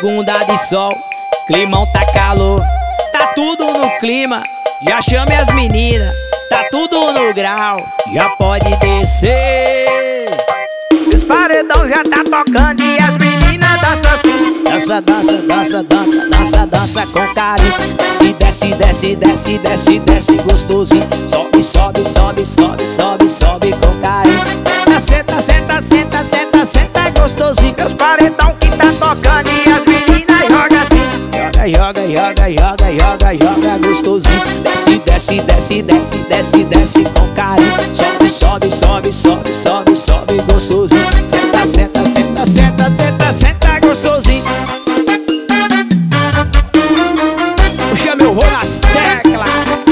Segunda de sol, climão tá calor. Tá tudo no clima, já chame as meninas. Tá tudo no grau, já pode descer. Os paredão já tá tocando e as meninas dançam assim. Dança, dança, dança, dança, dança, dança com carinho. Desce, desce, desce, desce, desce gostosinho. Sobe, sobe, sobe, sobe, sobe, sobe com carinho. Senta, senta, senta, senta, senta gostosinho. Os paredão que tá tocando e as meninas jogam assim. Joga, joga, joga, joga, joga gostosinho. Desce, desce, desce, desce, desce, desce com carinho. Sobe, sobe, sobe, sobe, sobe, sobe gostosinho. Senta, senta, senta, senta, senta, senta gostosinho. Puxa meu rolo nas teclas.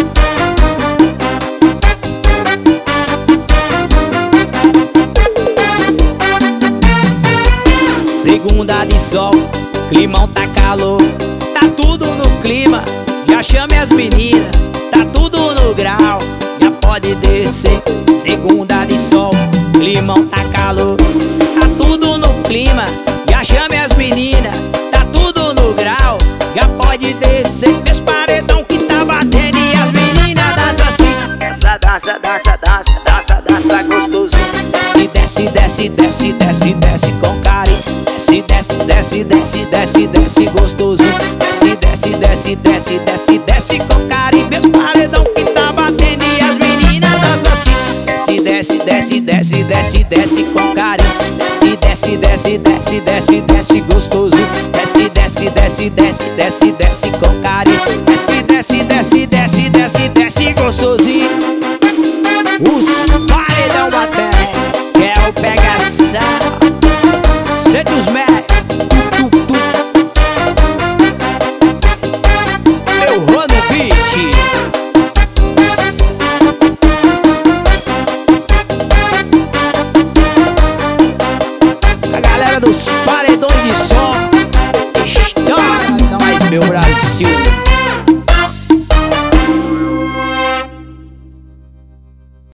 Segunda de sol, climão tá calor. Tá tudo no clima, já chame as meninas. Tá tudo no grau, já pode descer. Segunda de sol, climão tá calor. Tá tudo no clima, já chame as meninas. Tá tudo no grau, já pode descer. Meus paredão que tá batendo e as meninas dançam assim. Essa dança, dança, dança, dança, dança gostosinho. Desce, desce, desce, desce, desce com carinho. Desce, desce, desce, desce, desce, desce gostosinho. Desce, desce, desce, desce, desce, desce com carinho. Meus paredão que tá batendo e as meninas dançam assim. Desce, desce, desce, desce, desce, desce com carinho. Desce, desce, desce, desce, desce, desce gostosinho. Desce, desce, desce, desce, desce, desce com carinho. Desce, desce, desce, desce, desce, desce gostosinho. Os